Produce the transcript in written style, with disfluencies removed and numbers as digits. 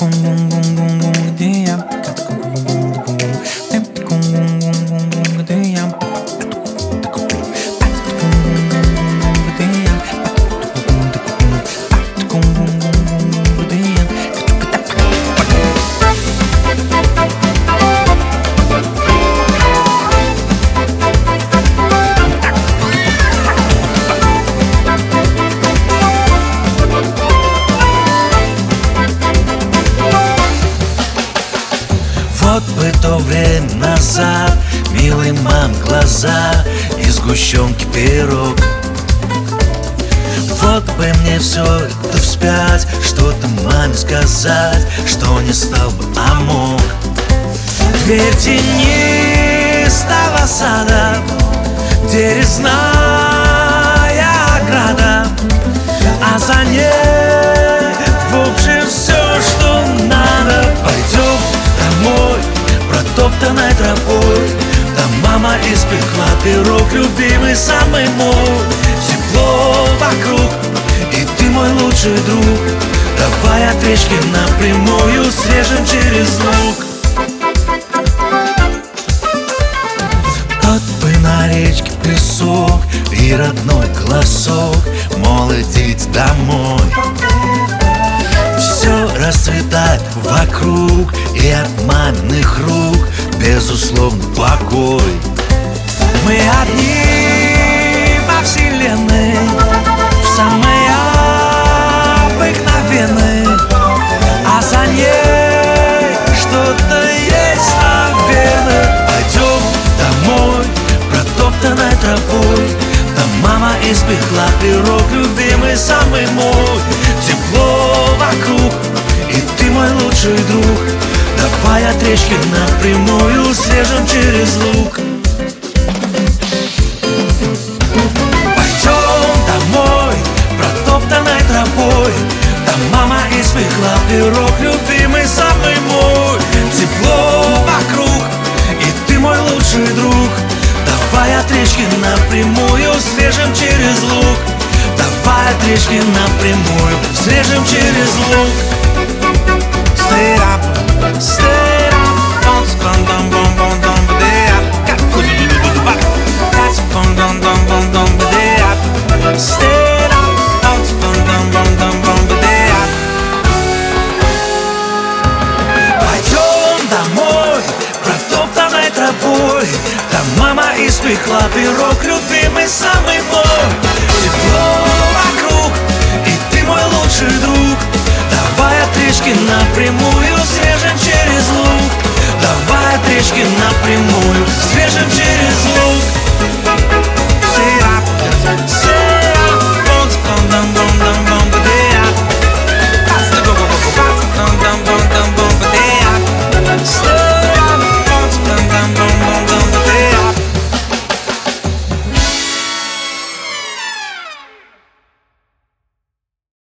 Вот бы то время назад, милый мам глаза и сгущенки пирог. Вот бы мне все это вспять, что-то маме сказать, что не стал бы, а мог. Дверь тенистого сада, где резная ограда, а за ней в общем все, что надо. Пойдем домой, протоптанной тропой, там мама испекла пирог, любимый самый мой. Тепло вокруг, и ты мой лучший друг. Давай от речки напрямую срежем через луг. Тот бы на речке песок и родной голосок, мол, идите домой. Все расцветает вокруг, и от маминых рук безусловно покой. Мы одни во вселенной, в самой обыкновенной, а за ней что-то есть, наверное. Пойдем домой, протоптанной тропой, там мама испекла пирог, любимый самый мой. Тепло вокруг, и ты мой лучший друг. Давай от речки напрямую срежем через луг. Пойдем домой, протоптанной тропой, там мама испекла пирог, любимый самый мой. Тепло вокруг, и ты мой лучший друг. Давай от речки напрямую срежем через луг. Давай от речки напрямую срежем через луг. Stay up, stay up, don't spend on bom bom dom badea. That's bom dom dom bom dom badea. Stay up, don't spend on bom dom bom badea. Пойдем домой, протоптанной тропой, там мама испекла пирог, любимый самый мой. Тепло вокруг, и ты мой лучший друг. Давай от речки напрямую срежем через луг. Давай от речки напрямую срежем